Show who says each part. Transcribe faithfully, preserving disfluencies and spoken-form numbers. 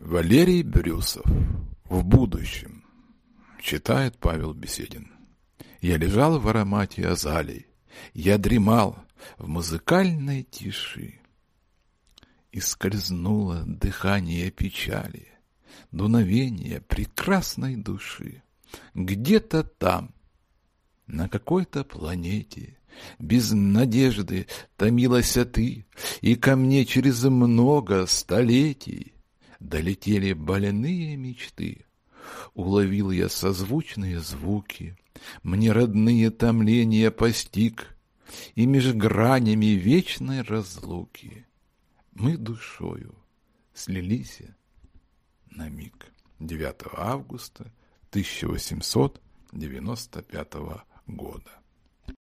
Speaker 1: Валерий Брюсов. В будущем. Читает Павел Беседин. Я лежал в аромате азалий, я дремал в музыкальной тиши. И скользнуло дыхание печали, дуновение прекрасной души. Где-то там, на какой-то планете, без надежды томилась ты, и ко мне через много столетий долетели больные мечты. Уловил я созвучные звуки, мне родные томления постиг, и меж гранями вечной разлуки мы душою слились на миг. девятого августа тысяча восемьсот девяносто пятого года.